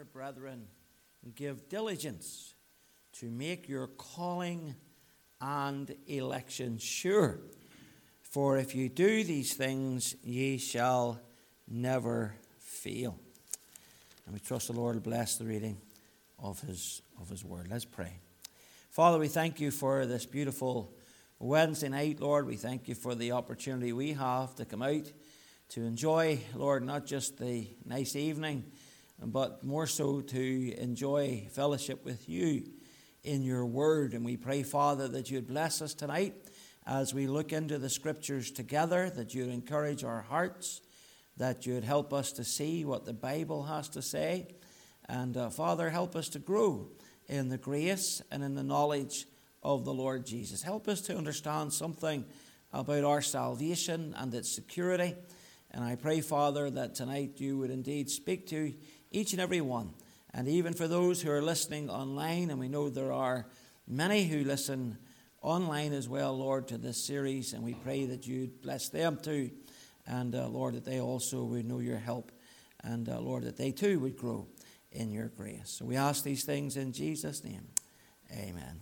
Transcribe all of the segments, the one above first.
Therefore, brethren, give diligence to make your calling and election sure. For if you do these things, ye shall never fail. And we trust the Lord will bless the reading of his word. Let's pray. Father, we thank you for this beautiful Wednesday night, Lord. We thank you for the opportunity we have to come out to enjoy, Lord, not just the nice evening, but more so to enjoy fellowship with you in your word. And we pray, Father, that you'd bless us tonight as we look into the scriptures together, that you'd encourage our hearts, that you'd help us to see what the Bible has to say. And Father, help us to grow in the grace and in the knowledge of the Lord Jesus. Help us to understand something about our salvation and its security. And I pray, Father, that tonight you would indeed speak to each and every one. And even for those who are listening online, and we know there are many who listen online as well, Lord, to this series. And we pray that you'd bless them too. And Lord, that they also would know your help. And Lord, that they too would grow in your grace. So we ask these things in Jesus' name. Amen.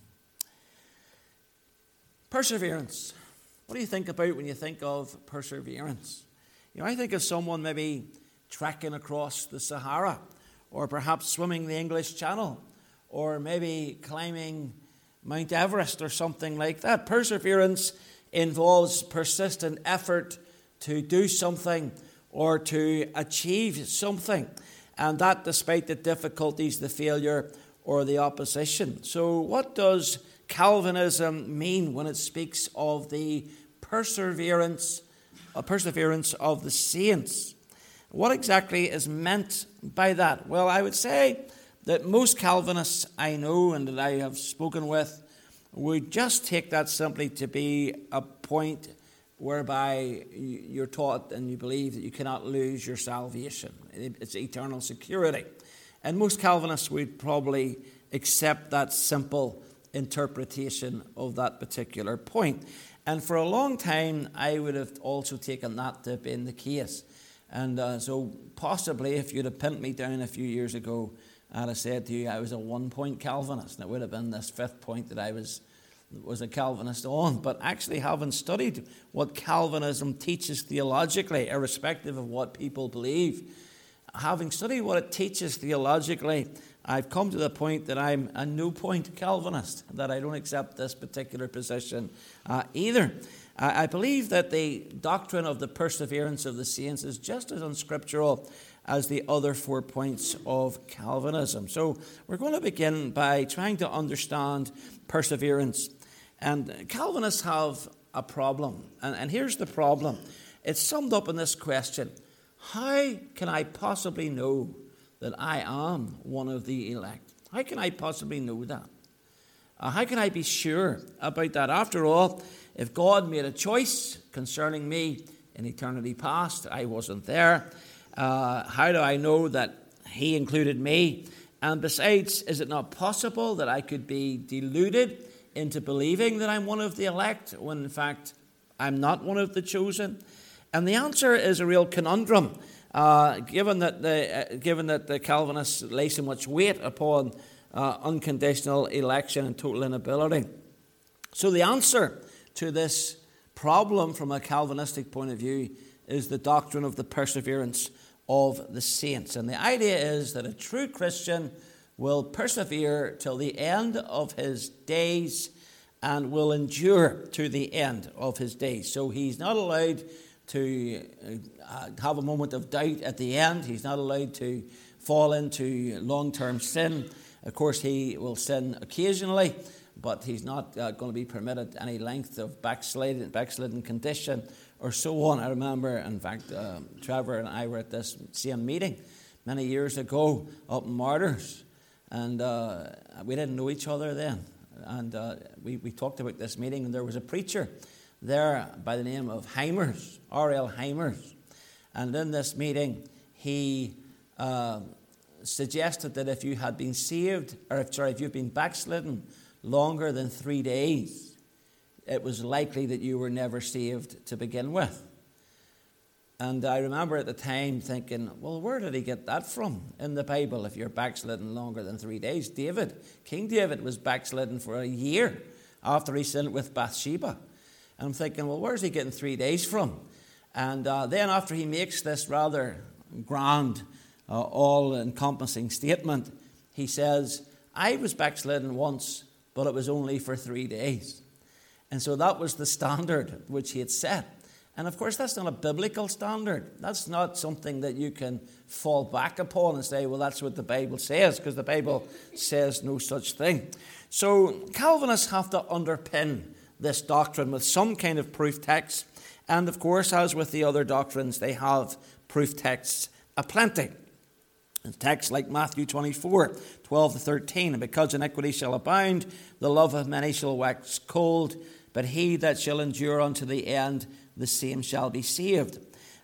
Perseverance. What do you think about when you think of perseverance? You know, I think of someone maybe trekking across the Sahara, or perhaps swimming the English Channel, or maybe climbing Mount Everest or something like that. Perseverance involves persistent effort to do something or to achieve something, and that despite the difficulties, the failure, or the opposition. So what does Calvinism mean when it speaks of the perseverance of the saints? What exactly is meant by that? Well, I would say that most Calvinists I know and that I have spoken with would just take that simply to be a point whereby you're taught and you believe that you cannot lose your salvation. It's eternal security. And most Calvinists would probably accept that simple interpretation of that particular point. And for a long time, I would have also taken that to have been the case. And so possibly if you'd have pinned me down a few years ago, I'd have said to you I was a one-point Calvinist. And it would have been this fifth point that I was a Calvinist on. But actually having studied what Calvinism teaches theologically, irrespective of what people believe, having studied what it teaches theologically, I've come to the point that I'm a no-point Calvinist, that I don't accept this particular position either. I believe that the doctrine of the perseverance of the saints is just as unscriptural as the other 4 points of Calvinism. So we're going to begin by trying to understand perseverance. And Calvinists have a problem. And here's the problem. It's summed up in this question: how can I possibly know that I am one of the elect? How can I possibly know that? How can I be sure about that? After all, if God made a choice concerning me in eternity past, I wasn't there. How do I know that he included me? And besides, is it not possible that I could be deluded into believing that I'm one of the elect when in fact I'm not one of the chosen? And the answer is a real conundrum, given that the Calvinists lay so much weight upon unconditional election and total inability. So the answer to this problem from a Calvinistic point of view is the doctrine of the perseverance of the saints. And the idea is that a true Christian will persevere till the end of his days and will endure to the end of his days. So he's not allowed to have a moment of doubt at the end. He's not allowed to fall into long-term sin. Of course, he will sin occasionally, but he's not going to be permitted any length of backslidden condition or so on. I remember, in fact, Trevor and I were at this same meeting many years ago up in Martyrs, and we didn't know each other then. And we talked about this meeting, and there was a preacher there by the name of Heimers, R.L. Heimers. And in this meeting, he suggested that if you had been saved, if you've been backslidden longer than 3 days, it was likely that you were never saved to begin with. And I remember at the time thinking, well, where did he get that from in the Bible if you're backslidden longer than 3 days? King David was backslidden for a year after he sinned with Bathsheba. And I'm thinking, well, where's he getting 3 days from? And then after he makes this rather grand, all-encompassing statement, he says, I was backslidden once, but it was only for 3 days. And so that was the standard which he had set. And of course, that's not a biblical standard. That's not something that you can fall back upon and say, well, that's what the Bible says, because the Bible says no such thing. So Calvinists have to underpin this doctrine with some kind of proof text. And of course, as with the other doctrines, they have proof texts aplenty. And texts like Matthew 24, 12 to 13, and because iniquity shall abound, the love of many shall wax cold, but he that shall endure unto the end, the same shall be saved.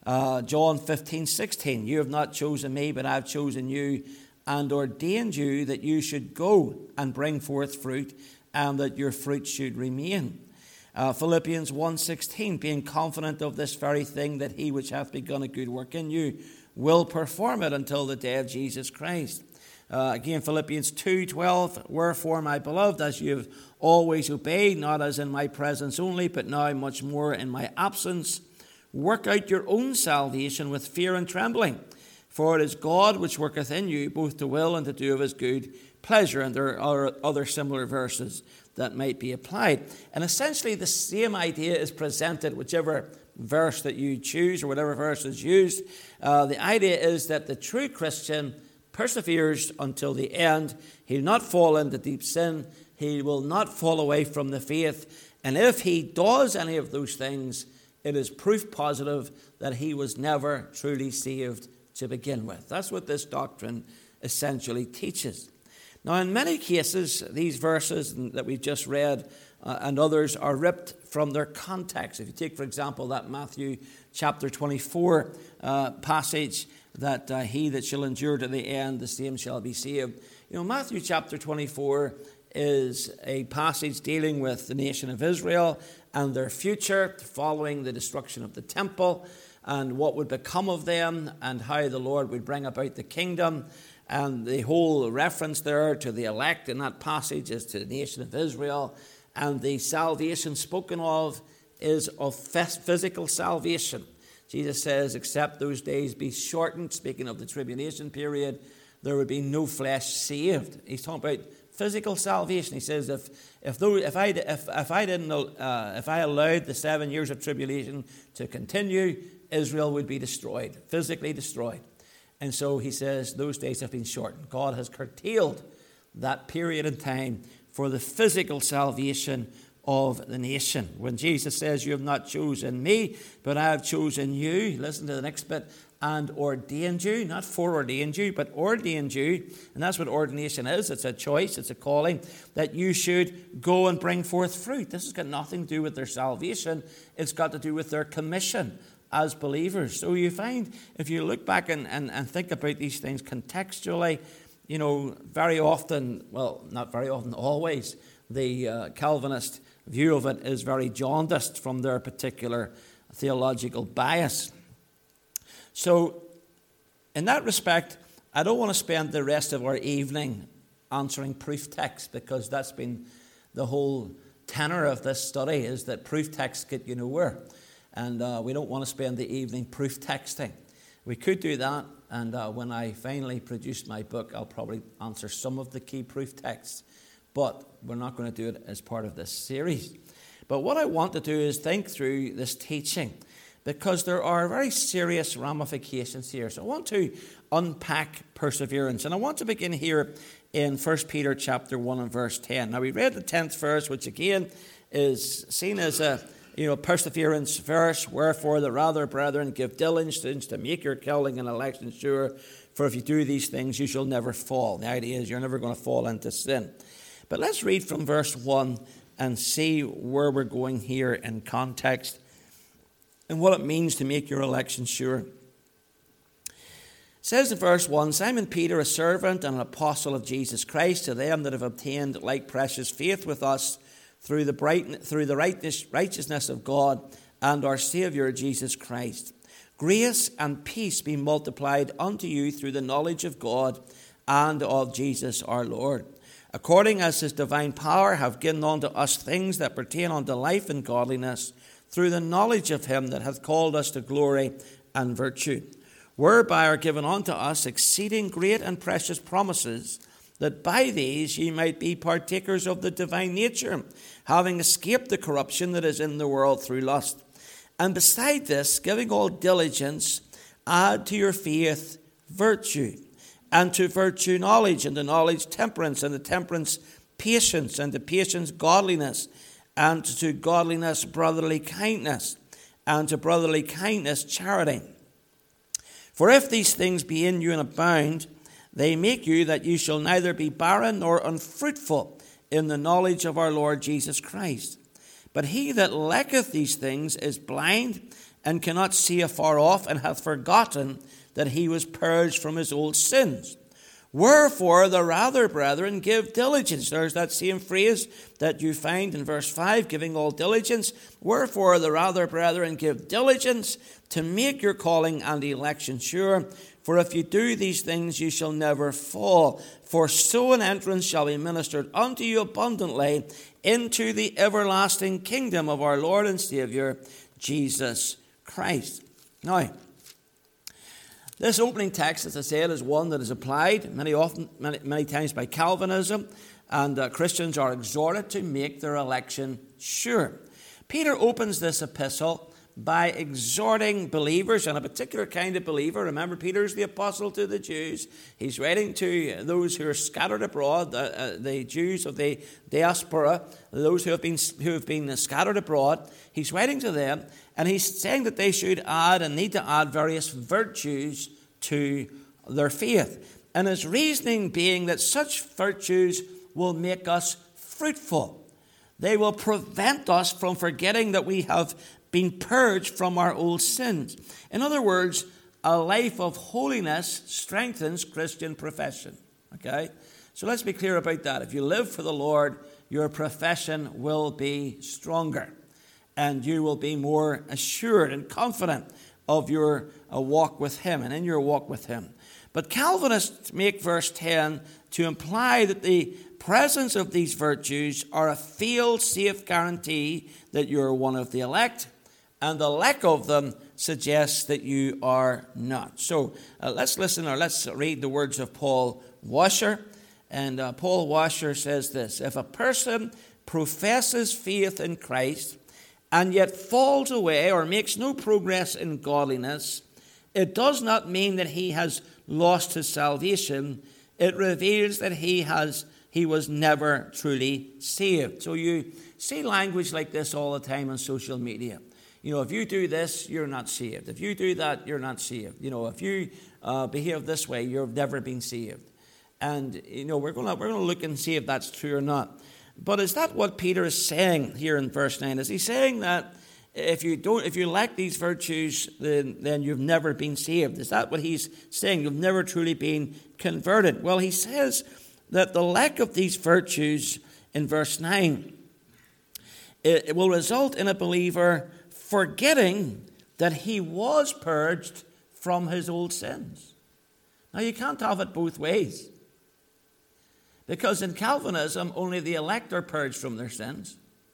John 15, 16, you have not chosen me, but I have chosen you and ordained you that you should go and bring forth fruit, and that your fruit should remain. Philippians 1:16, being confident of this very thing, that he which hath begun a good work in you will perform it until the day of Jesus Christ. Again, Philippians 2:12, wherefore, my beloved, as you have always obeyed, not as in my presence only, but now much more in my absence, work out your own salvation with fear and trembling. For it is God which worketh in you, both to will and to do of his good pleasure. And there are other similar verses that might be applied. And essentially the same idea is presented, whichever verse that you choose or whatever verse is used. The idea is that the true Christian perseveres until the end. He will not fall into deep sin. He will not fall away from the faith. And if he does any of those things, it is proof positive that he was never truly saved to begin with. That's what this doctrine essentially teaches. Now, in many cases, these verses that we've just read and others are ripped from their context. If you take, for example, that Matthew chapter 24 passage, that he that shall endure to the end, the same shall be saved. You know, Matthew chapter 24 is a passage dealing with the nation of Israel and their future following the destruction of the temple and what would become of them and how the Lord would bring about the kingdom. And the whole reference there to the elect in that passage is to the nation of Israel. And the salvation spoken of is of physical salvation. Jesus says, except those days be shortened, speaking of the tribulation period, there would be no flesh saved. He's talking about physical salvation. He says, if I allowed the 7 years of tribulation to continue, Israel would be destroyed, physically destroyed. And so he says, those days have been shortened. God has curtailed that period in time for the physical salvation of the nation. When Jesus says, you have not chosen me, but I have chosen you, listen to the next bit, and ordained you, not foreordained you, but ordained you. And that's what ordination is. It's a choice, it's a calling, that you should go and bring forth fruit. This has got nothing to do with their salvation. It's got to do with their commission as believers. So you find, if you look back and think about these things contextually, you know, very often, well, not very often, always, the Calvinist view of it is very jaundiced from their particular theological bias. So, in that respect, I don't want to spend the rest of our evening answering proof texts, because that's been the whole tenor of this study, is that proof texts get you nowhere. And we don't want to spend the evening proof texting. We could do that, and when I finally produce my book, I'll probably answer some of the key proof texts. But we're not going to do it as part of this series. But what I want to do is think through this teaching, because there are very serious ramifications here. So I want to unpack perseverance. And I want to begin here in 1 Peter chapter 1 and verse 10. Now, we read the 10th verse, which again is seen as a perseverance verse. Wherefore, the rather, brethren, give diligence to make your calling and election sure. For if you do these things, you shall never fall. The idea is you're never going to fall into sin. But let's read from verse 1 and see where we're going here in context and what it means to make your election sure. It says in verse 1, Simon Peter, a servant and an apostle of Jesus Christ, to them that have obtained like precious faith with us through the righteousness of God and our Saviour Jesus Christ. Grace and peace be multiplied unto you through the knowledge of God and of Jesus our Lord, according as his divine power hath given unto us things that pertain unto life and godliness, through the knowledge of him that hath called us to glory and virtue, whereby are given unto us exceeding great and precious promises, that by these ye might be partakers of the divine nature, having escaped the corruption that is in the world through lust. And beside this, giving all diligence, add to your faith virtue, and to virtue knowledge, and to knowledge temperance, and to temperance patience, and to patience godliness, and to godliness brotherly kindness, and to brotherly kindness charity. For if these things be in you and abound, they make you that you shall neither be barren nor unfruitful in the knowledge of our Lord Jesus Christ. But he that lacketh these things is blind, and cannot see afar off, and hath forgotten that he was purged from his old sins. Wherefore, the rather, brethren, give diligence. There's that same phrase that you find in verse 5, giving all diligence. Wherefore, the rather, brethren, give diligence to make your calling and election sure. For if you do these things, you shall never fall. For so an entrance shall be ministered unto you abundantly into the everlasting kingdom of our Lord and Saviour, Jesus Christ. Now, this opening text, as I said, is one that is applied many times by Calvinism, and Christians are exhorted to make their election sure. Peter opens this epistle by exhorting believers, and a particular kind of believer. Remember, Peter's the apostle to the Jews. He's writing to those who are scattered abroad, the Jews of the diaspora, those who have been scattered abroad. He's writing to them, and he's saying that they should add and need to add various virtues to their faith. And his reasoning being that such virtues will make us fruitful. They will prevent us from forgetting that we have been purged from our old sins. In other words, a life of holiness strengthens Christian profession. Okay? So let's be clear about that. If you live for the Lord, your profession will be stronger, and you will be more assured and confident of your walk with him and in your walk with him. But Calvinists make verse 10 to imply that the presence of these virtues are a fail-safe guarantee that you're one of the elect, and the lack of them suggests that you are not. So let's read the words of Paul Washer. And Paul Washer says this: if a person professes faith in Christ and yet falls away or makes no progress in godliness, it does not mean that he has lost his salvation. It reveals that he was never truly saved. So you see language like this all the time on social media. You know, if you do this, you're not saved. If you do that, you're not saved. You know, if you behave this way, you've never been saved. And, you know, we're going to look and see if that's true or not. But is that what Peter is saying here in verse 9? Is he saying that if you lack these virtues, then you've never been saved? Is that what he's saying? You've never truly been converted? Well, he says that the lack of these virtues in verse 9, it will result in a believer forgetting that he was purged from his old sins. Now, you can't have it both ways, because in Calvinism, only the elect are purged from their sins.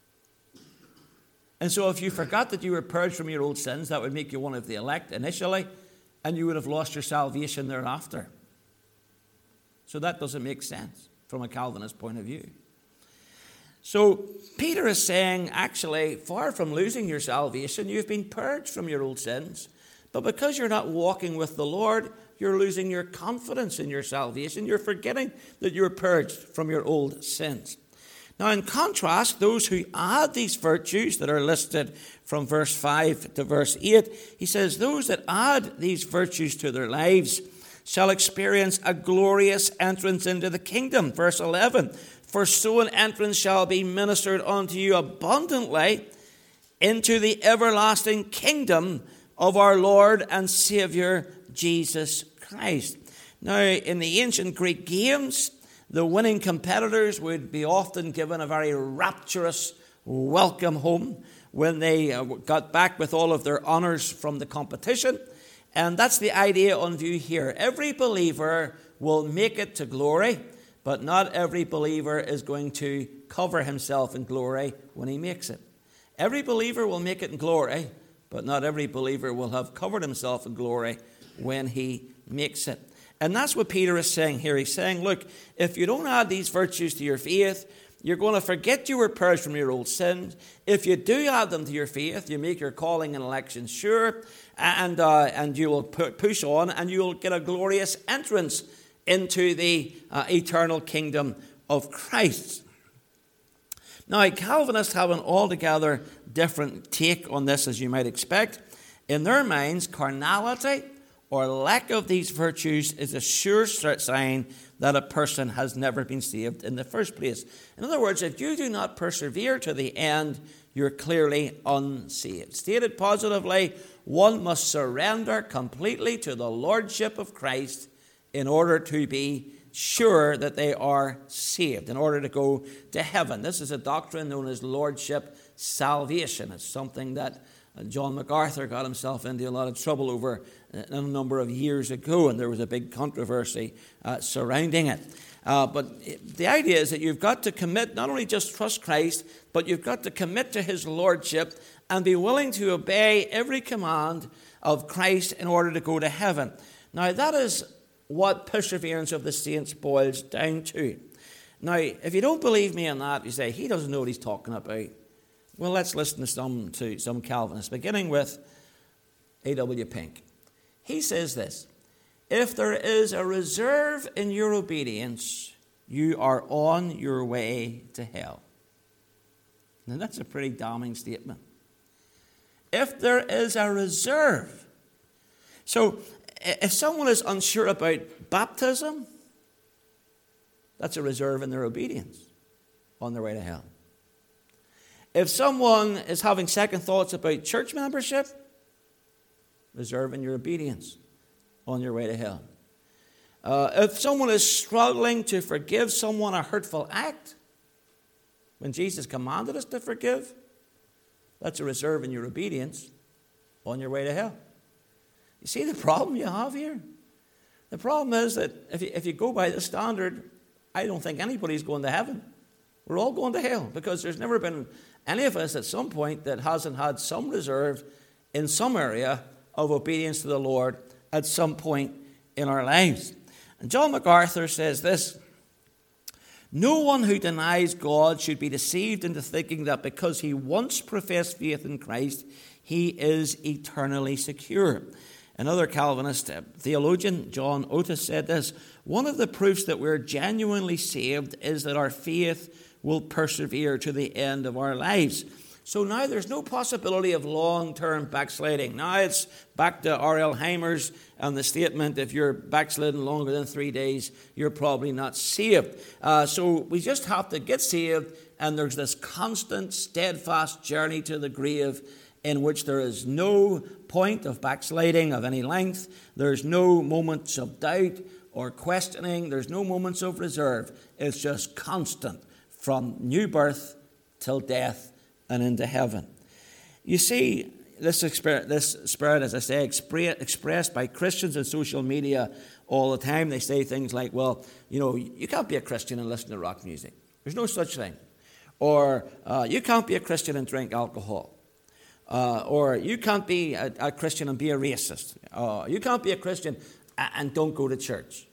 And so if you forgot that you were purged from your old sins, that would make you one of the elect initially, and you would have lost your salvation thereafter. So that doesn't make sense from a Calvinist point of view. So Peter is saying, actually, far from losing your salvation, you've been purged from your old sins. But because you're not walking with the Lord, you're losing your confidence in your salvation. You're forgetting that you're purged from your old sins. Now, in contrast, those who add these virtues that are listed from verse 5 to verse 8, he says, those that add these virtues to their lives shall experience a glorious entrance into the kingdom. Verse 11, for so an entrance shall be ministered unto you abundantly into the everlasting kingdom of our Lord and Saviour, Jesus Christ. Now, in the ancient Greek games, the winning competitors would be often given a very rapturous welcome home when they got back with all of their honours from the competition. And that's the idea on view here. Every believer will make it to glory, but not every believer is going to cover himself in glory when he makes it. Every believer will make it in glory, but not every believer will have covered himself in glory when he makes it. And that's what Peter is saying here. He's saying, look, if you don't add these virtues to your faith, you're going to forget you were purged from your old sins. If you do add them to your faith, you make your calling and election sure, and you will push on, and you will get a glorious entrance into the eternal kingdom of Christ. Now, Calvinists have an altogether different take on this, as you might expect. In their minds, carnality or lack of these virtues is a sure sign that a person has never been saved in the first place. In other words, if you do not persevere to the end, you're clearly unsaved. Stated positively, one must surrender completely to the lordship of Christ in order to be sure that they are saved, in order to go to heaven. This is a doctrine known as lordship salvation. It's something that John MacArthur got himself into a lot of trouble over a number of years ago, and there was a big controversy surrounding it. But the idea is that you've got to commit, not only just trust Christ, but you've got to commit to his lordship and be willing to obey every command of Christ in order to go to heaven. Now, that is what perseverance of the saints boils down to. Now, if you don't believe me on that, you say, he doesn't know what he's talking about. Well, let's listen to some Calvinists, beginning with A.W. Pink. He says this: if there is a reserve in your obedience, you are on your way to hell. Now, that's a pretty damning statement. If there is a reserve. So, if someone is unsure about baptism, that's a reserve in their obedience on their way to hell. If someone is having second thoughts about church membership, reserve in your obedience on your way to hell. If someone is struggling to forgive someone a hurtful act, when Jesus commanded us to forgive, that's a reserve in your obedience on your way to hell. You see the problem you have here? The problem is that if you go by the standard, I don't think anybody's going to heaven. We're all going to hell, because there's never been any of us at some point that hasn't had some reserve in some area of obedience to the Lord at some point in our lives. And John MacArthur says this: no one who denies God should be deceived into thinking that because he once professed faith in Christ, he is eternally secure. Another Calvinist theologian, John Otis, said this: one of the proofs that we're genuinely saved is that our faith will persevere to the end of our lives. So now there's no possibility of long-term backsliding. Now it's back to R.L. Heimer's and the statement, if you're backsliding longer than 3 days, you're probably not saved. So we just have to get saved, and there's this constant, steadfast journey to the grave in which there is no point of backsliding of any length. There's no moments of doubt or questioning. There's no moments of reserve. It's just constant from new birth till death and into heaven. You see, this spirit, as I say, expressed by Christians in social media all the time. They say things like, well, you know, you can't be a Christian and listen to rock music. There's no such thing. Or you can't be a Christian and drink alcohol. Or you can't be a Christian and be a racist. You can't be a Christian and don't go to church.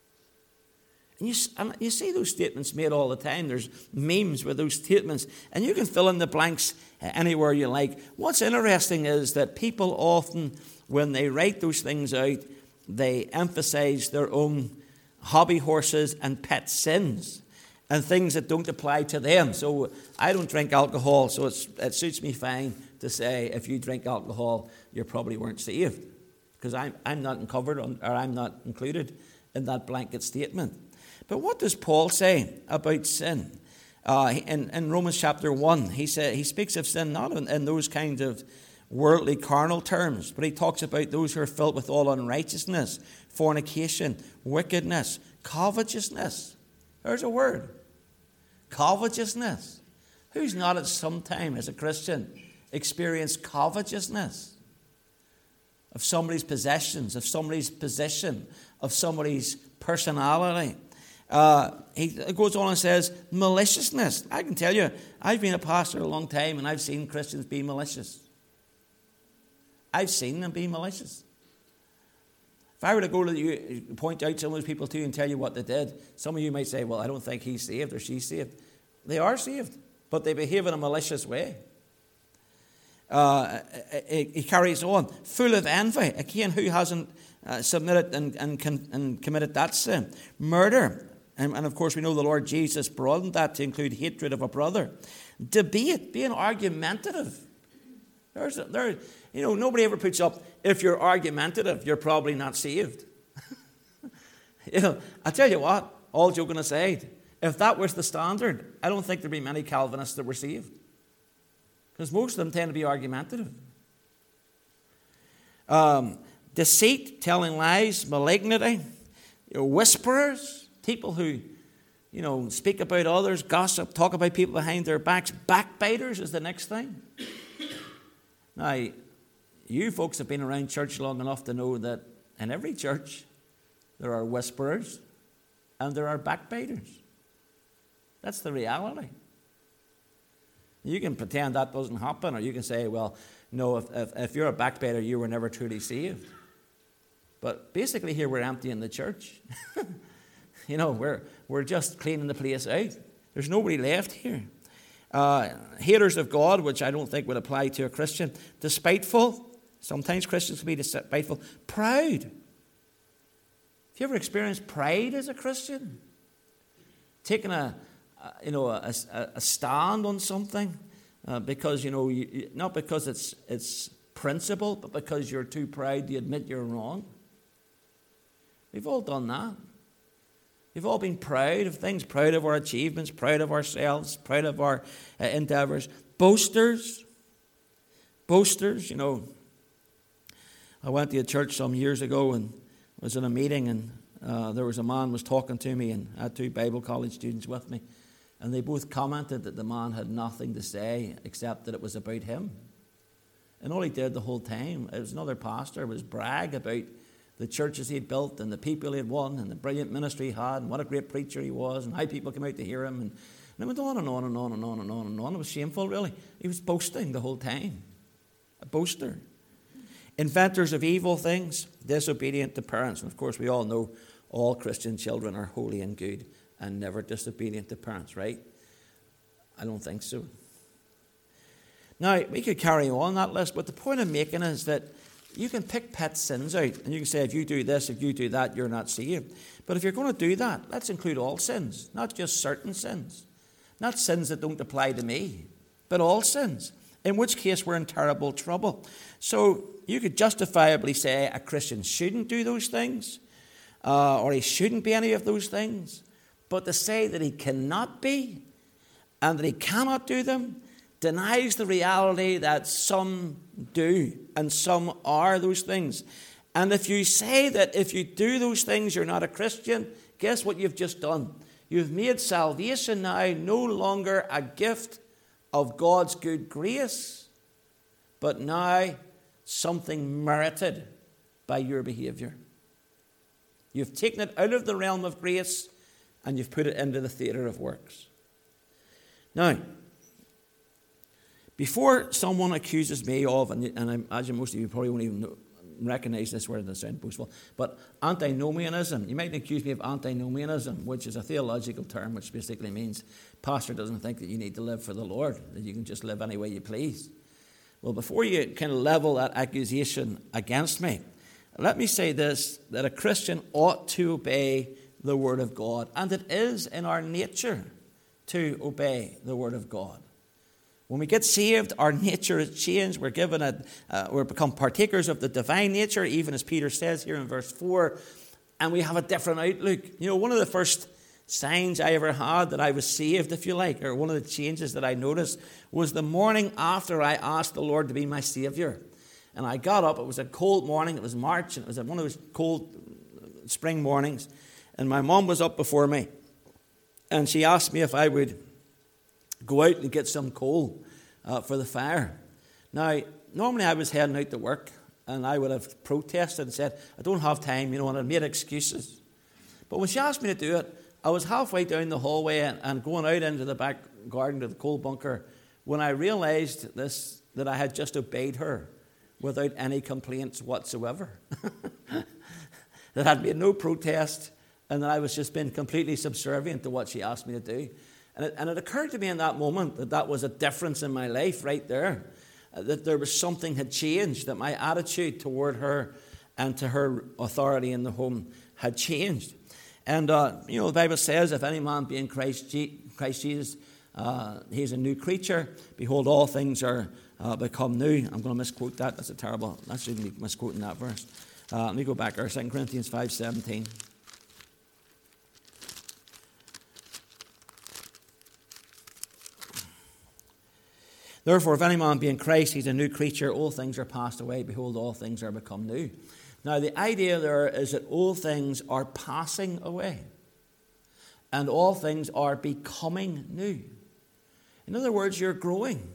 And you see those statements made all the time. There's memes with those statements, and you can fill in the blanks anywhere you like. What's interesting is that people often, when they write those things out, they emphasize their own hobby horses and pet sins and things that don't apply to them. So I don't drink alcohol, so it suits me fine to say if you drink alcohol, you probably weren't saved, because I'm not covered or I'm not included in that blanket statement. But what does Paul say about sin? In Romans chapter 1, he speaks of sin not in those kinds of worldly, carnal terms, but he talks about those who are filled with all unrighteousness, fornication, wickedness, covetousness. There's a word. Covetousness. Who's not at some time as a Christian experienced covetousness? of somebody's possessions, of somebody's position, of somebody's personality. He goes on and says, maliciousness. I can tell you, I've been a pastor a long time and I've seen Christians be malicious. I've seen them be malicious. If I were to go to you, point out some of those people to you and tell you what they did, some of you might say, well, I don't think he's saved or she's saved. They are saved, but they behave in a malicious way. He carries on, full of envy. Again, who hasn't submitted and committed that sin? Murder. And of course, we know the Lord Jesus broadened that to include hatred of a brother. Debate, being argumentative. Nobody ever puts up, if you're argumentative, you're probably not saved. I tell you what, all joking aside, if that was the standard, I don't think there'd be many Calvinists that were saved. Because most of them tend to be argumentative. Deceit, telling lies, malignity, whisperers, people who, speak about others, gossip, talk about people behind their backs. Backbiters is the next thing. Now, you folks have been around church long enough to know that in every church there are whisperers and there are backbiters. That's the reality. You can pretend that doesn't happen, or you can say, well, no, if you're a backbiter, you were never truly saved. But basically here we're emptying the church. We're just cleaning the place out. There's nobody left here. Haters of God, which I don't think would apply to a Christian. Despiteful. Sometimes Christians can be despiteful. Proud. Have you ever experienced pride as a Christian? Taking a stand on something because, not because it's principle, but because you're too proud to admit you're wrong. We've all done that. We've all been proud of things, proud of our achievements, proud of ourselves, proud of our endeavors. Boasters. I went to a church some years ago and was in a meeting, and there was a man was talking to me, and I had two Bible college students with me, and they both commented that the man had nothing to say except that it was about him. And all he did the whole time, it was another pastor, was brag about the churches he'd built and the people he'd won and the brilliant ministry he had and what a great preacher he was and how people came out to hear him. And it went on and on and on and on and on and on. It was shameful, really. He was boasting the whole time. A boaster. Inventors of evil things, disobedient to parents. And of course, we all know all Christian children are holy and good and never disobedient to parents, right? I don't think so. Now, we could carry on that list, but the point I'm making is that you can pick pet sins out, and you can say, if you do this, if you do that, you're not saved. But if you're going to do that, let's include all sins, not just certain sins. Not sins that don't apply to me, but all sins, in which case we're in terrible trouble. So you could justifiably say a Christian shouldn't do those things, or he shouldn't be any of those things. But to say that he cannot be, and that he cannot do them, denies the reality that some do and some are those things. And if you say that if you do those things you're not a Christian, guess what you've just done? You've made salvation now no longer a gift of God's good grace, but now something merited by your behavior. You've taken it out of the realm of grace and you've put it into the theater of works. Now, before someone accuses me of, and I imagine most of you probably won't even recognize this word that sounds boastful, but antinomianism. You might accuse me of antinomianism, which is a theological term which basically means pastor doesn't think that you need to live for the Lord, that you can just live any way you please. Well, before you kind of level that accusation against me, let me say this, that a Christian ought to obey the Word of God, and it is in our nature to obey the Word of God. When we get saved, our nature is changed. We're become partakers of the divine nature, even as Peter says here in verse 4, and we have a different outlook. One of the first signs I ever had that I was saved, if you like, or one of the changes that I noticed, was the morning after I asked the Lord to be my Savior. And I got up, it was a cold morning, it was March, and it was one of those cold spring mornings, and my mom was up before me, and she asked me if I would go out and get some coal for the fire. Now, normally I was heading out to work, And I would have protested and said, I don't have time, and I'd made excuses. But when she asked me to do it, I was halfway down the hallway and going out into the back garden to the coal bunker when I realized that I had just obeyed her without any complaints whatsoever. That I'd made no protest, and that I was just being completely subservient to what she asked me to do. And it occurred to me in that moment that was a difference in my life right there, that there was something had changed, that my attitude toward her and to her authority in the home had changed. And, the Bible says, if any man be in Christ Jesus, he's a new creature. Behold, all things are become new. I'm going to misquote that. That's that shouldn't be misquoting that verse. Let me go back there, 2 Corinthians 5:17. Therefore, if any man be in Christ, he's a new creature. All things are passed away. Behold, all things are become new. Now, the idea there is that all things are passing away, and all things are becoming new. In other words, you're growing.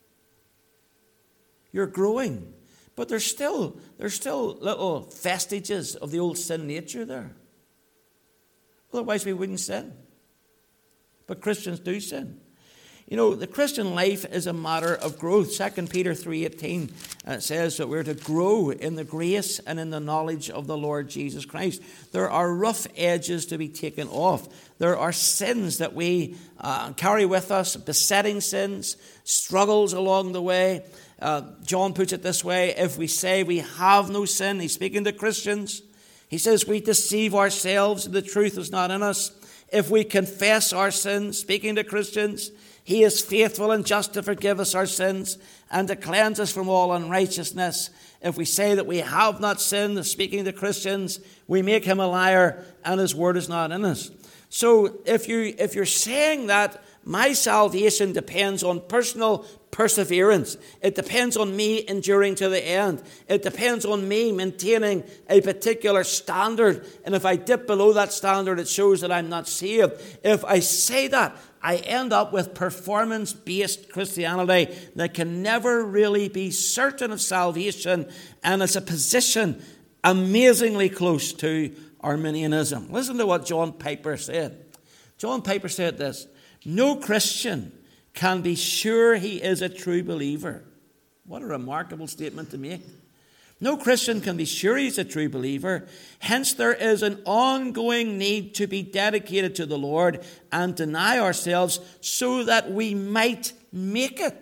You're growing. But there's still little vestiges of the old sin nature there. Otherwise, we wouldn't sin. But Christians do sin. The Christian life is a matter of growth. 2 Peter 3:18 says that we're to grow in the grace and in the knowledge of the Lord Jesus Christ. There are rough edges to be taken off. There are sins that we carry with us, besetting sins, struggles along the way. John puts it this way: if we say we have no sin, he's speaking to Christians, he says we deceive ourselves, the truth is not in us. If we confess our sins, speaking to Christians, he is faithful and just to forgive us our sins and to cleanse us from all unrighteousness. If we say that we have not sinned, speaking to Christians, we make him a liar and his word is not in us. So if you're saying that my salvation depends on personal perseverance, it depends on me enduring to the end, it depends on me maintaining a particular standard, and if I dip below that standard, it shows that I'm not saved. If I say that, I end up with performance-based Christianity that can never really be certain of salvation, and it's a position amazingly close to Arminianism. Listen to what John Piper said. John Piper said this: no Christian can be sure he is a true believer. What a remarkable statement to make. No Christian can be sure he's a true believer. Hence, there is an ongoing need to be dedicated to the Lord and deny ourselves so that we might make it.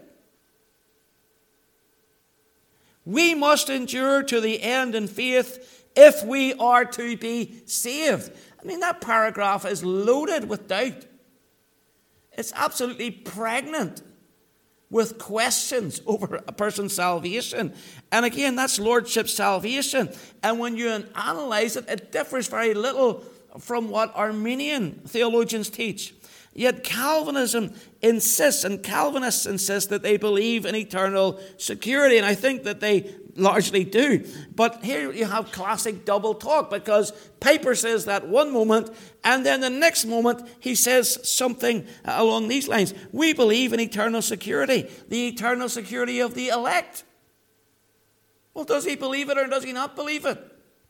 We must endure to the end in faith if we are to be saved. That paragraph is loaded with doubt. It's absolutely pregnant with questions over a person's salvation. And again, that's lordship salvation. And when you analyze it, it differs very little from what Arminian theologians teach. Yet Calvinism insists, and Calvinists insist, that they believe in eternal security. And I think that they largely do. But here you have classic double talk, because Piper says that one moment, and then the next moment he says something along these lines. We believe in eternal security, the eternal security of the elect. Well, does he believe it or does he not believe it?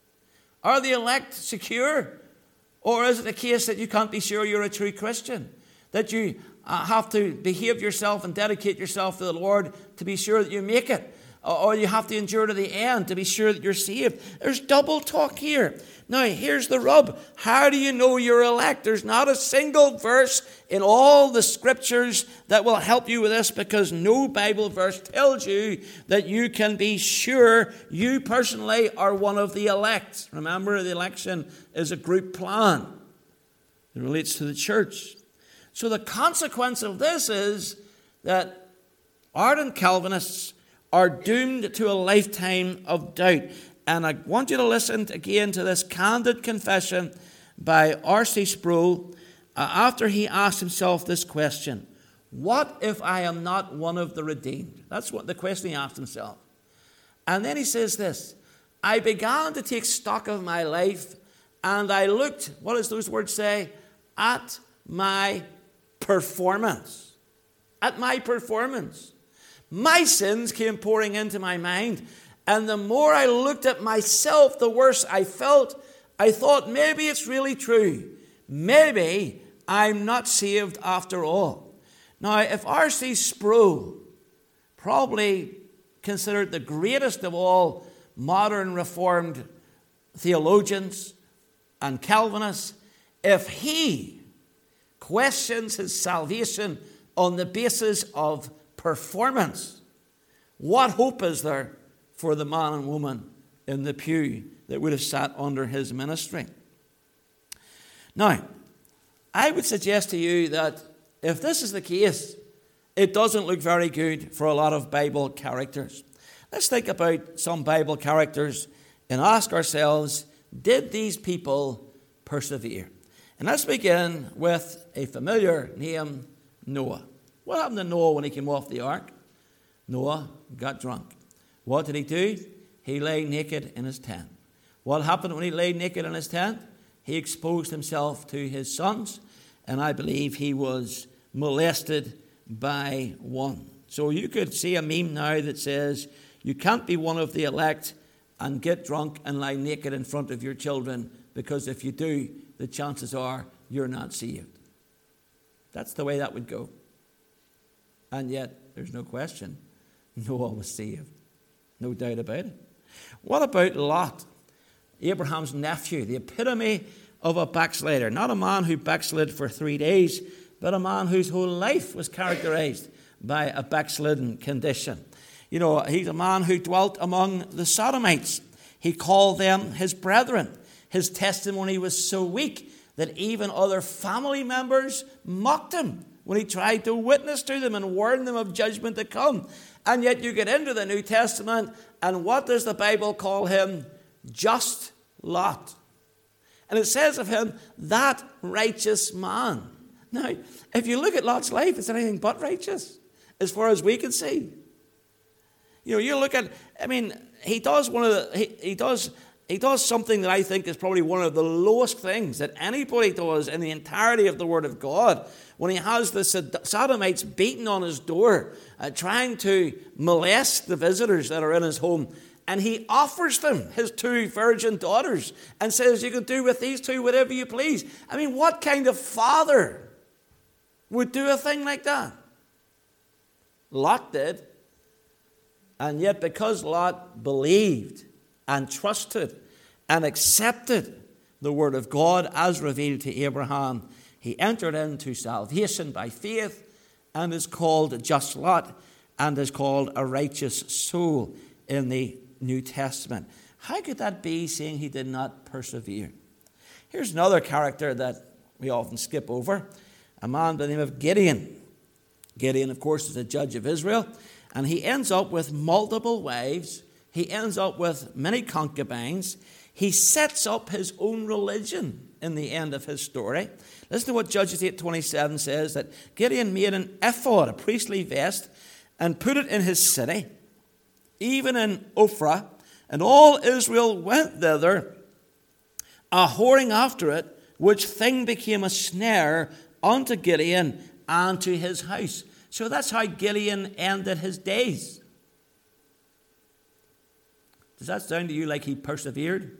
Are the elect secure? Or is it a case that you can't be sure you're a true Christian? That you have to behave yourself and dedicate yourself to the Lord to be sure that you make it? Or you have to endure to the end to be sure that you're saved? There's double talk here. Now, here's the rub. How do you know you're elect? There's not a single verse in all the scriptures that will help you with this, because no Bible verse tells you that you can be sure you personally are one of the elect. Remember, the election is a group plan. It relates to the church. So the consequence of this is that ardent Calvinists are doomed to a lifetime of doubt. And I want you to listen again to this candid confession by R.C. Sproul after he asked himself this question: what if I am not one of the redeemed? That's what the question he asked himself. And then he says this: I began to take stock of my life, and I looked, what does those words say? At my performance. At my performance. My sins came pouring into my mind, And the more I looked at myself, the worse I felt. I thought, maybe it's really true. Maybe I'm not saved after all. Now, if R.C. Sproul, probably considered the greatest of all modern Reformed theologians and Calvinists, if he questions his salvation on the basis of performance, what hope is there for the man and woman in the pew that would have sat under his ministry? Now, I would suggest to you that if this is the case, it doesn't look very good for a lot of Bible characters. Let's think about some Bible characters and ask ourselves, did these people persevere? And let's begin with a familiar name, Noah. What happened to Noah when he came off the ark? Noah got drunk. What did he do? He lay naked in his tent. What happened when he lay naked in his tent? He exposed himself to his sons, and I believe he was molested by one. So you could see a meme now that says, you can't be one of the elect and get drunk and lie naked in front of your children, because if you do, the chances are you're not saved. That's the way that would go. And yet, there's no question, Noah was saved. No doubt about it. What about Lot, Abraham's nephew, the epitome of a backslider? Not a man who backslid for 3 days, but a man whose whole life was characterized by a backslidden condition. You know, he's a man who dwelt among the Sodomites. He called them his brethren. His testimony was so weak that even other family members mocked him when he tried to witness to them and warn them of judgment to come. And yet you get into the New Testament, and what does the Bible call him? Just Lot. And it says of him, that righteous man. Now, if you look at Lot's life, it's anything but righteous, as far as we can see. You know, you look at, I mean, he does something that I think is probably one of the lowest things that anybody does in the entirety of the Word of God. When he has the Sodomites beating on his door, trying to molest the visitors that are in his home, and he offers them his 2 virgin daughters and says, you can do with these 2 whatever you please. I mean, what kind of father would do a thing like that? Lot did. And yet because Lot believed and trusted and accepted the Word of God as revealed to Abraham, he entered into salvation by faith and is called just Lot and is called a righteous soul in the New Testament. How could that be, seeing he did not persevere? Here's another character that we often skip over, a man by the name of Gideon. Gideon, of course, is a judge of Israel, and he ends up with multiple wives. He ends up with many concubines. He sets up his own religion in the end of his story. Listen to what Judges 8:27 says, that Gideon made an ephod, a priestly vest, and put it in his city, even in Ophrah, and all Israel went thither, a-whoring after it, which thing became a snare unto Gideon and to his house. So that's how Gideon ended his days. Does that sound to you like he persevered?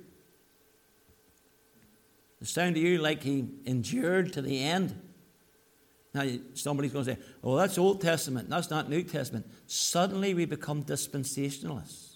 Does it sound to you like he endured to the end? Now, somebody's going to say, oh, that's Old Testament. That's not New Testament. Suddenly we become dispensationalists.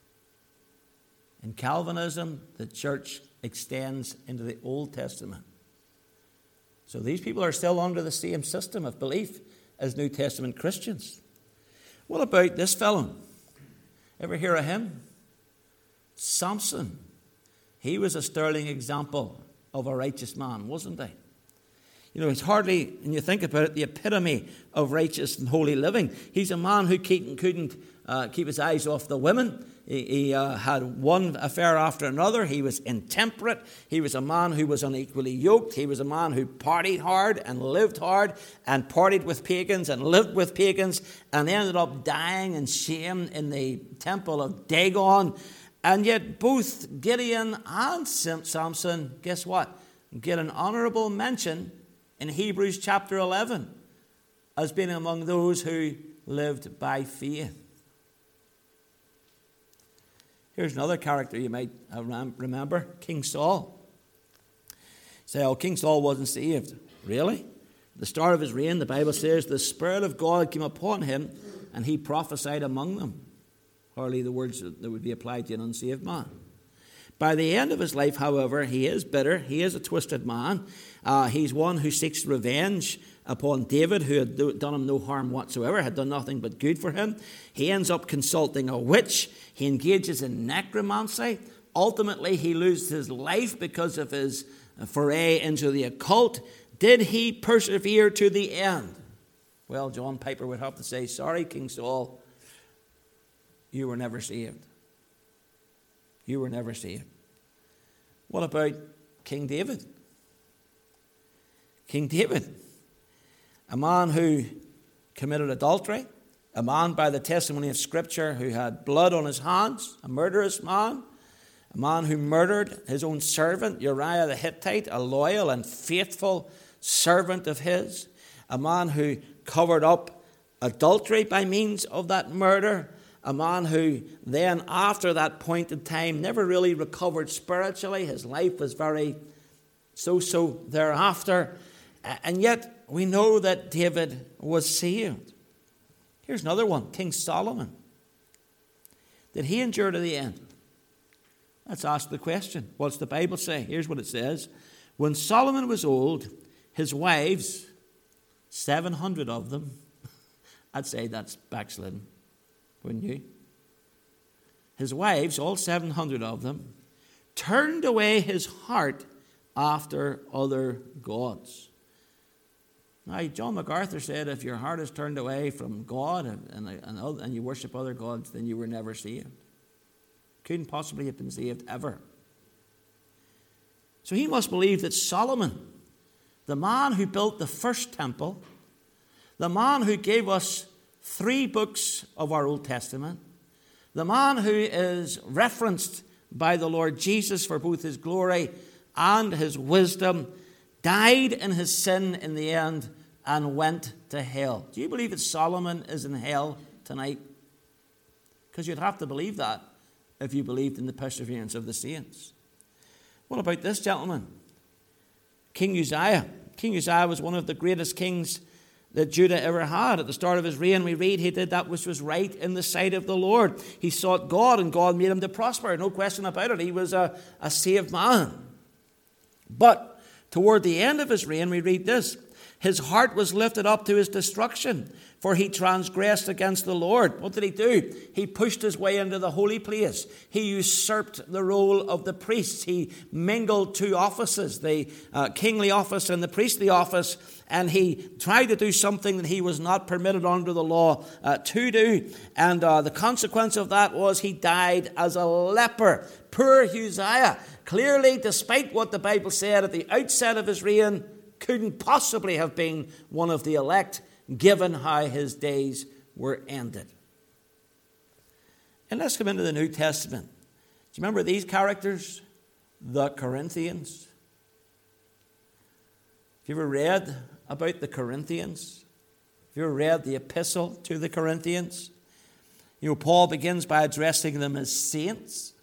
In Calvinism, the church extends into the Old Testament. So these people are still under the same system of belief as New Testament Christians. What about this fellow? Ever hear of him? Samson. He was a sterling example of a righteous man, wasn't he? You know, he's hardly, when you think about it, the epitome of righteous and holy living. He's a man who couldn't keep his eyes off the women. He had one affair after another. He was intemperate. He was a man who was unequally yoked. He was a man who partied hard and lived hard and partied with pagans and lived with pagans and ended up dying in shame in the temple of Dagon. And yet both Gideon and Samson, guess what? Get an honorable mention in Hebrews chapter 11 as being among those who lived by faith. Here's another character you might remember, King Saul. Say, oh, King Saul wasn't saved. Really? At the start of his reign, the Bible says, the Spirit of God came upon him, and he prophesied among them. Hardly the words that would be applied to an unsaved man. By the end of his life, however, he is bitter. He is a twisted man. He's one who seeks revenge upon David, who had done him no harm whatsoever, had done nothing but good for him. He ends up consulting a witch. He engages in necromancy. Ultimately, he loses his life because of his foray into the occult. Did he persevere to the end? Well, John Piper would have to say, sorry, King Saul, you were never saved. You were never saved. What about King David? King David, a man who committed adultery, a man by the testimony of Scripture who had blood on his hands, a murderous man, a man who murdered his own servant, Uriah the Hittite, a loyal and faithful servant of his, a man who covered up adultery by means of that murder, a man who then, after that point in time, never really recovered spiritually. His life was very so-so thereafter. And yet, we know that David was saved. Here's another one, King Solomon. Did he endure to the end? Let's ask the question. What's the Bible say? Here's what it says. When Solomon was old, his wives, 700 of them, I'd say that's backslidden, wouldn't you? His wives, all 700 of them, turned away his heart after other gods. Now, John MacArthur said if your heart is turned away from God and you worship other gods, then you were never saved. Couldn't possibly have been saved ever. So he must believe that Solomon, the man who built the first temple, the man who gave us 3 books of our Old Testament, the man who is referenced by the Lord Jesus for both his glory and his wisdom, died in his sin in the end and went to hell. Do you believe that Solomon is in hell tonight? Because you'd have to believe that if you believed in the perseverance of the saints. What about this gentleman? King Uzziah. King Uzziah was one of the greatest kings that Judah ever had. At the start of his reign, we read he did that which was right in the sight of the Lord. He sought God, and God made him to prosper. No question about it. He was a saved man. But toward the end of his reign, we read this. His heart was lifted up to his destruction, for he transgressed against the Lord. What did he do? He pushed his way into the holy place. He usurped the role of the priests. He mingled 2 offices, the kingly office and the priestly office, and he tried to do something that he was not permitted under the law to do. And the consequence of that was he died as a leper. Poor Uzziah, clearly, despite what the Bible said at the outset of his reign, couldn't possibly have been one of the elect, given how his days were ended. And let's come into the New Testament. Do you remember these characters? The Corinthians. Have you ever read about the Corinthians? Have you ever read the epistle to the Corinthians? You know, Paul begins by addressing them as saints.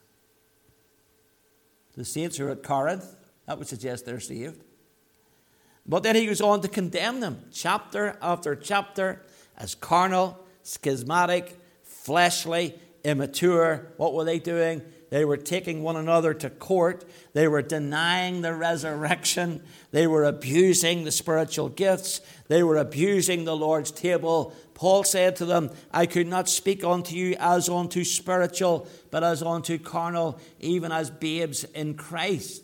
The saints who are at Corinth, that would suggest they're saved. But then he goes on to condemn them, chapter after chapter, as carnal, schismatic, fleshly, immature. What were they doing? They were taking one another to court. They were denying the resurrection. They were abusing the spiritual gifts. They were abusing the Lord's table. Paul said to them, I could not speak unto you as unto spiritual, but as unto carnal, even as babes in Christ.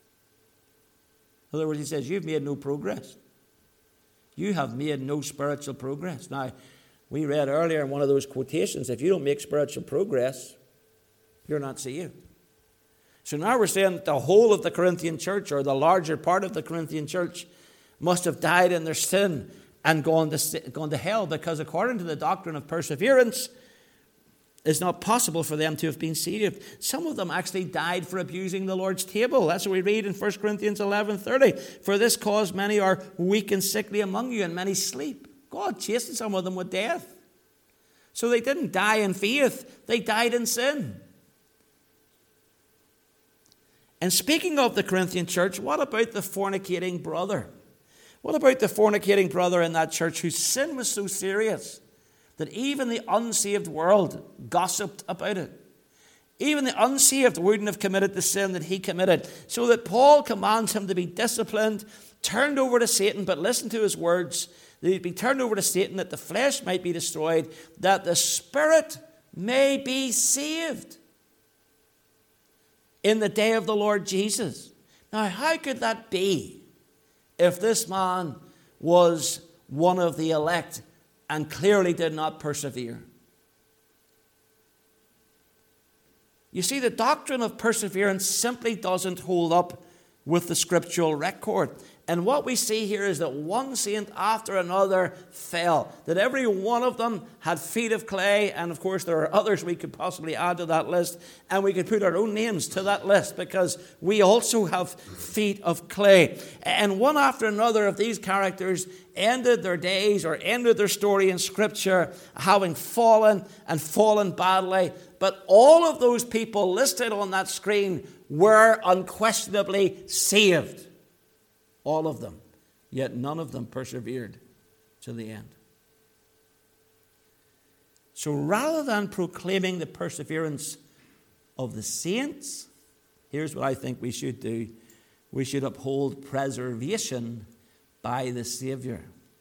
In other words, he says, you've made no progress. You have made no spiritual progress. Now, we read earlier in one of those quotations, if you don't make spiritual progress, you're not saved. So now we're saying that the whole of the Corinthian church, or the larger part of the Corinthian church, must have died in their sin and gone to hell, because according to the doctrine of perseverance, it's not possible for them to have been saved. Some of them actually died for abusing the Lord's table. That's what we read in 1 Corinthians 11:30. For this cause many are weak and sickly among you, and many sleep. God chastened some of them with death. So they didn't die in faith. They died in sin. And speaking of the Corinthian church, what about the fornicating brother? What about the fornicating brother in that church whose sin was so serious that even the unsaved world gossiped about it? Even the unsaved wouldn't have committed the sin that he committed. So that Paul commands him to be disciplined, turned over to Satan, but listen to his words, that he'd be turned over to Satan, that the flesh might be destroyed, that the spirit may be saved in the day of the Lord Jesus. Now, how could that be if this man was one of the elect and clearly did not persevere? You see, the doctrine of perseverance simply doesn't hold up with the scriptural record. And what we see here is that one saint after another fell, that every one of them had feet of clay, and of course there are others we could possibly add to that list, and we could put our own names to that list because we also have feet of clay. And one after another of these characters ended their days or ended their story in Scripture having fallen and fallen badly. But all of those people listed on that screen were unquestionably saved. All of them. Yet none of them persevered to the end. So rather than proclaiming the perseverance of the saints, here's what I think we should do. We should uphold preservation by the Savior.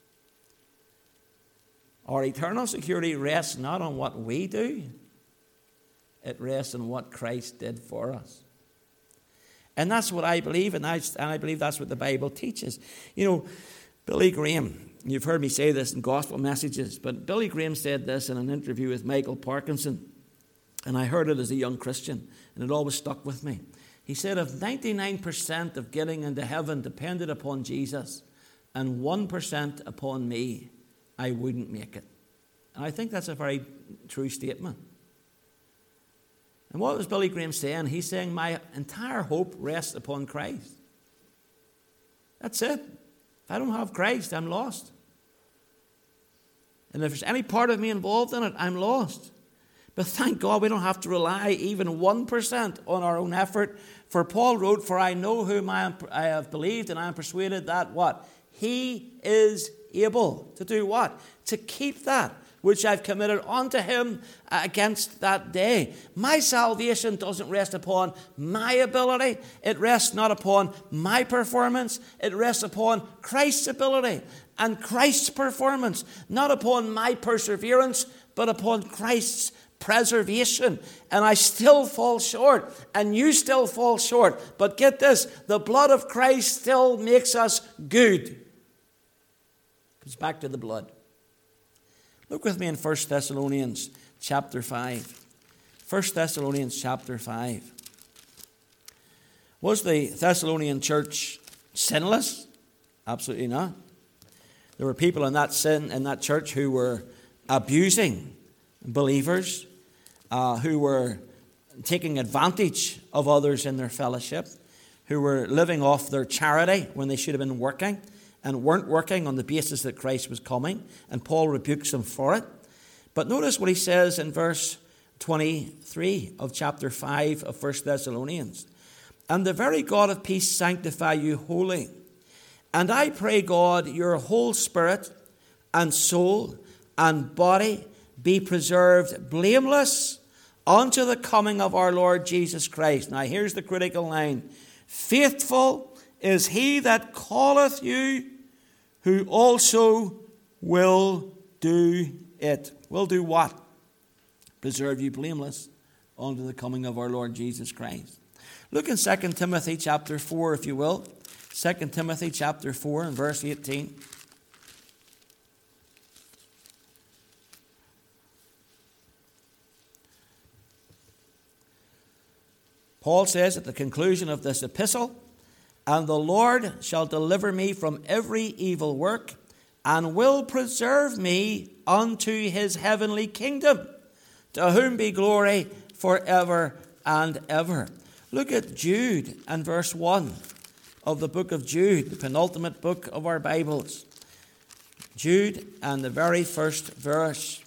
Our eternal security rests not on what we do, it rests on what Christ did for us. And that's what I believe, and I believe that's what the Bible teaches. You know, Billy Graham, you've heard me say this in gospel messages, but Billy Graham said this in an interview with Michael Parkinson, and I heard it as a young Christian, and it always stuck with me. He said, if 99% of getting into heaven depended upon Jesus and 1% upon me, I wouldn't make it. And I think that's a very true statement. And what was Billy Graham saying? He's saying, my entire hope rests upon Christ. That's it. If I don't have Christ, I'm lost. And if there's any part of me involved in it, I'm lost. But thank God we don't have to rely even 1% on our own effort. For Paul wrote, for I know whom I have believed, and I am persuaded that what? He is able to do what? To keep that which I've committed unto him against that day. My salvation doesn't rest upon my ability. It rests not upon my performance. It rests upon Christ's ability and Christ's performance. Not upon my perseverance, but upon Christ's preservation. And I still fall short, and you still fall short. But get this, the blood of Christ still makes us good. Comes back to the blood. Look with me in 1 Thessalonians chapter 5. 1 Thessalonians chapter 5. Was the Thessalonian church sinless? Absolutely not. There were people in that church who were abusing believers, who were taking advantage of others in their fellowship, who were living off their charity when they should have been working, and weren't working on the basis that Christ was coming, and Paul rebukes them for it. But notice what he says in verse 23 of chapter 5 of 1 Thessalonians. And the very God of peace sanctify you wholly. And I pray God your whole spirit and soul and body be preserved blameless unto the coming of our Lord Jesus Christ. Now here's the critical line. Faithful is he that calleth you, who also will do it. Will do what? Preserve you blameless unto the coming of our Lord Jesus Christ. Look in 2 Timothy chapter 4, if you will. 2 Timothy chapter 4 and verse 18. Paul says at the conclusion of this epistle, and the Lord shall deliver me from every evil work, and will preserve me unto his heavenly kingdom, to whom be glory forever and ever. Look at Jude and verse 1 of the book of Jude, the penultimate book of our Bibles. Jude and the very first verse.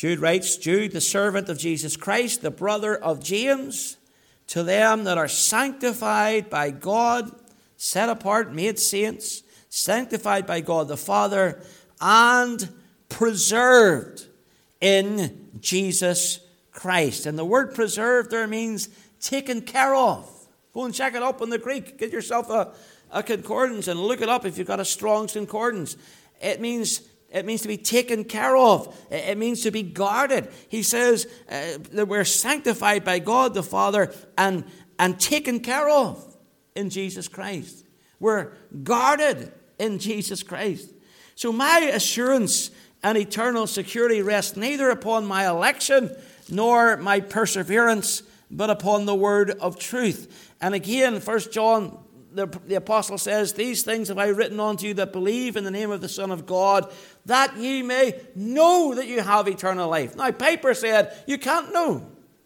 Jude writes, Jude, the servant of Jesus Christ, the brother of James, to them that are sanctified by God, set apart, made saints, sanctified by God the Father, and preserved in Jesus Christ. And the word preserved there means taken care of. Go and check it up in the Greek. Get yourself a concordance and look it up if you've got a Strong's concordance. It means to be taken care of. It means to be guarded. He says that we're sanctified by God the Father and taken care of in Jesus Christ. We're guarded in Jesus Christ. So my assurance and eternal security rests neither upon my election nor my perseverance, but upon the word of truth. And again, 1 John, the apostle says, these things have I written unto you that believe in the name of the Son of God, that ye may know that you have eternal life. Now, Piper said, you can't know.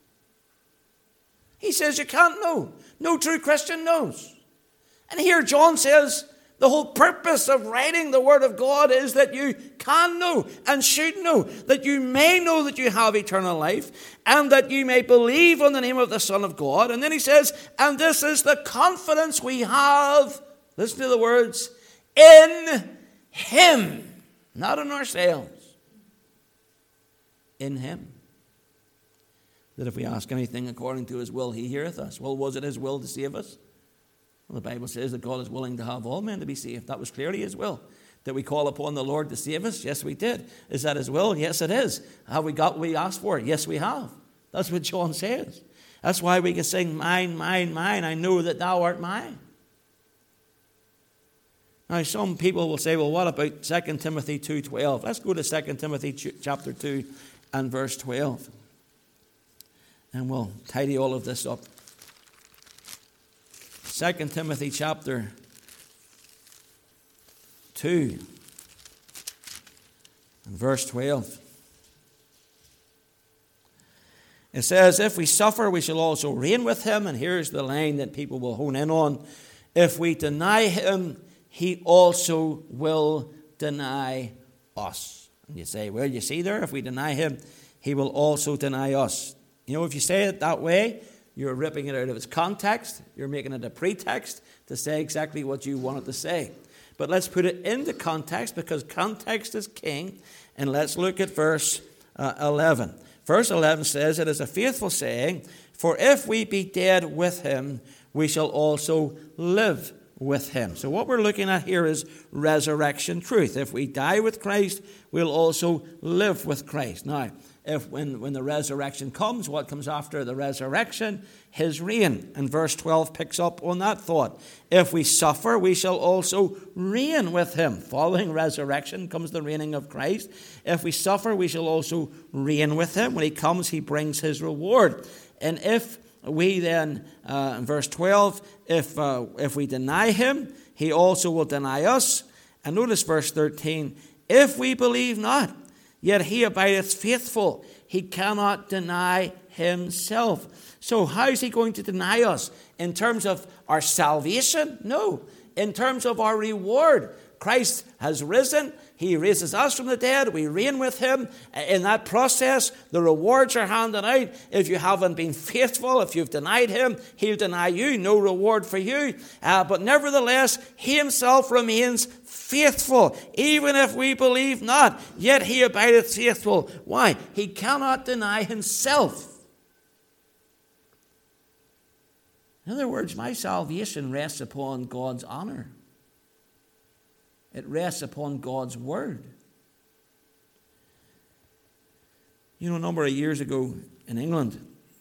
He says you can't know. No true Christian knows. And here John says, the whole purpose of writing the Word of God is that you can know and should know, that you may know that you have eternal life, and that you may believe on the name of the Son of God. And then he says, and this is the confidence we have, listen to the words, in Him, not in ourselves, in Him. That if we ask anything according to His will, He heareth us. Well, was it His will to save us? Well, the Bible says that God is willing to have all men to be saved. That was clearly His will. Did we call upon the Lord to save us? Yes, we did. Is that His will? Yes, it is. Have we got what we asked for? Yes, we have. That's what John says. That's why we can sing, mine, mine, mine, I know that thou art mine. Now, some people will say, well, what about 2 Timothy 2:12? Let's go to 2 Timothy chapter 2 and verse 12. And we'll tidy all of this up. 2 Timothy chapter 2 and verse 12. It says, if we suffer, we shall also reign with Him. And here's the line that people will hone in on. If we deny Him, He also will deny us. And you say, well, you see there, if we deny Him, He will also deny us. You know, if you say it that way, you're ripping it out of its context. You're making it a pretext to say exactly what you want it to say. But let's put it into context, because context is king. And let's look at verse 11. Verse 11 says, it is a faithful saying, for if we be dead with Him, we shall also live with Him. So what we're looking at here is resurrection truth. If we die with Christ, we'll also live with Christ. Now, when the resurrection comes, what comes after the resurrection? His reign. And verse 12 picks up on that thought. If we suffer, we shall also reign with Him. Following resurrection comes the reigning of Christ. If we suffer, we shall also reign with Him. When He comes, He brings His reward. And if we then, in verse 12, if we deny Him, He also will deny us. And notice verse 13, if we believe not, yet He abideth faithful. He cannot deny Himself. So how is He going to deny us? In terms of our salvation? No. In terms of our reward. Christ has risen. He raises us from the dead. We reign with Him. In that process, the rewards are handed out. If you haven't been faithful, if you've denied Him, He'll deny you. No reward for you. But nevertheless, He Himself remains faithful, even if we believe not. Yet He abideth faithful. Why? He cannot deny Himself. In other words, my salvation rests upon God's honor. It rests upon God's word. You know, a number of years ago in England,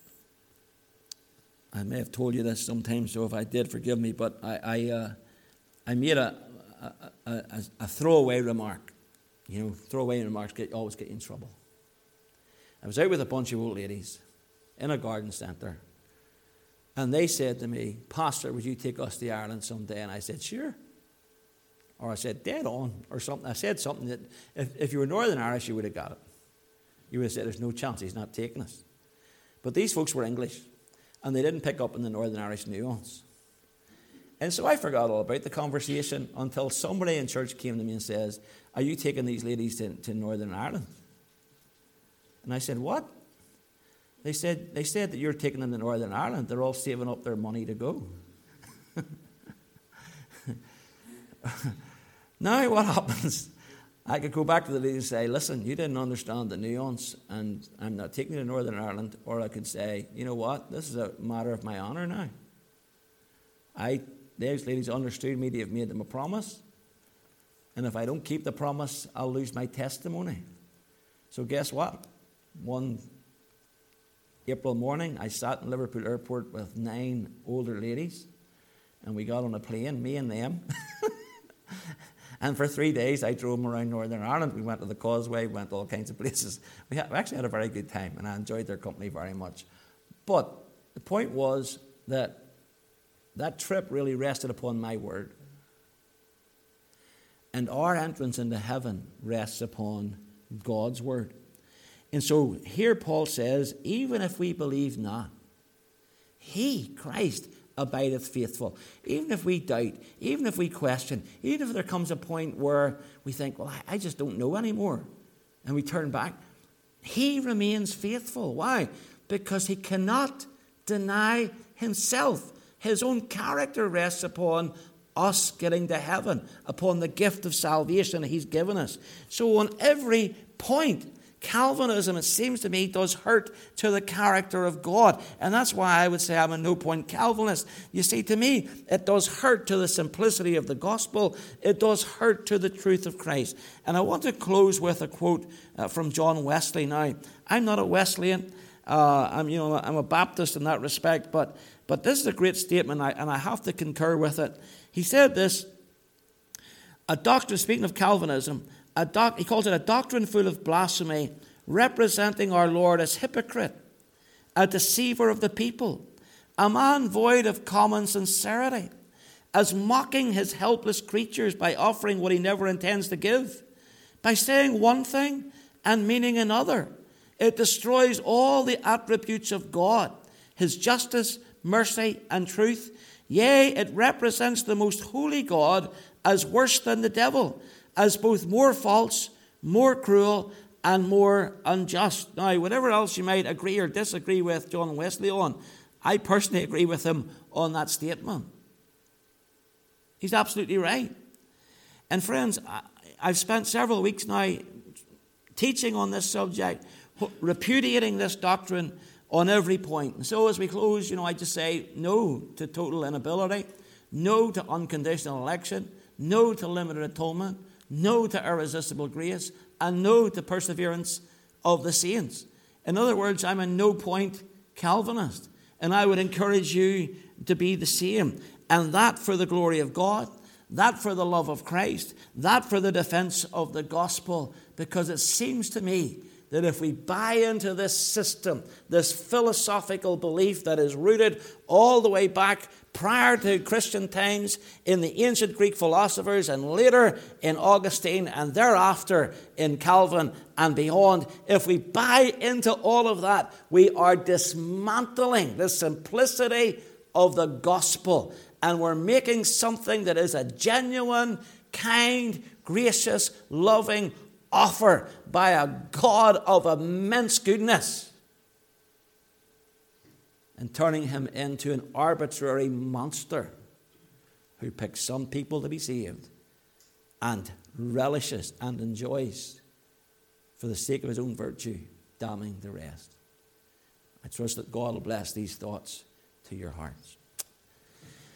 I may have told you this sometime, so if I did, forgive me, but I made a throwaway remark. You know, throwaway remarks always get you in trouble. I was out with a bunch of old ladies in a garden centre, and they said to me, Pastor, would you take us to Ireland someday? And I said, sure. Or I said, dead on, or something. I said something that if you were Northern Irish, you would have got it. You would have said, there's no chance, He's not taking us. But these folks were English, and they didn't pick up on the Northern Irish nuance. And so I forgot all about the conversation until somebody in church came to me and says, are you taking these ladies to Northern Ireland? And I said, what? They said that you're taking them to Northern Ireland. They're all saving up their money to go. Now what happens? I could go back to the lady and say, listen, you didn't understand the nuance, and I'm not taking you to Northern Ireland. Or I could say, you know what? This is a matter of my honour now. Those ladies understood me to have made them a promise. And if I don't keep the promise, I'll lose my testimony. So guess what? One April morning, I sat in Liverpool Airport with 9 older ladies, and we got on a plane, me and them. And for 3 days, I drove them around Northern Ireland. We went to the Causeway, went to all kinds of places. We actually had a very good time, and I enjoyed their company very much. But the point was that trip really rested upon my word. And our entrance into heaven rests upon God's word. And so here Paul says, even if we believe not, he, Christ, abideth faithful. Even if we doubt, even if we question, even if there comes a point where we think, well, I just don't know anymore, and we turn back, he remains faithful. Why? Because he cannot deny himself. His own character rests upon us getting to heaven, upon the gift of salvation he's given us. So on every point, Calvinism, it seems to me, does hurt to the character of God. And that's why I would say I'm a no-point Calvinist. You see, to me, it does hurt to the simplicity of the gospel. It does hurt to the truth of Christ. And I want to close with a quote from John Wesley. Now, I'm not a Wesleyan. I'm a Baptist in that respect. But this is a great statement, and I have to concur with it. He said this, a doctrine, speaking of Calvinism, he calls it a doctrine full of blasphemy, representing our Lord as hypocrite, a deceiver of the people, a man void of common sincerity, as mocking his helpless creatures by offering what he never intends to give, by saying one thing and meaning another. It destroys all the attributes of God, his justice, mercy, and truth. Yea, it represents the most holy God as worse than the devil, as both more false, more cruel, and more unjust. Now, whatever else you might agree or disagree with John Wesley on, I personally agree with him on that statement. He's absolutely right. And friends, I've spent several weeks now teaching on this subject, repudiating this doctrine on every point. And so as we close, I just say no to total inability, no to unconditional election, no to limited atonement, no to irresistible grace, and no to perseverance of the saints. In other words, I'm a no-point Calvinist, and I would encourage you to be the same. And that for the glory of God, that for the love of Christ, that for the defense of the gospel, because it seems to me that if we buy into this system, this philosophical belief that is rooted all the way back prior to Christian times in the ancient Greek philosophers and later in Augustine and thereafter in Calvin and beyond, if we buy into all of that, we are dismantling the simplicity of the gospel, and we're making something that is a genuine, kind, gracious, loving offer by a God of immense goodness, and turning him into an arbitrary monster who picks some people to be saved and relishes and enjoys, for the sake of his own virtue, damning the rest. I trust that God will bless these thoughts to your hearts.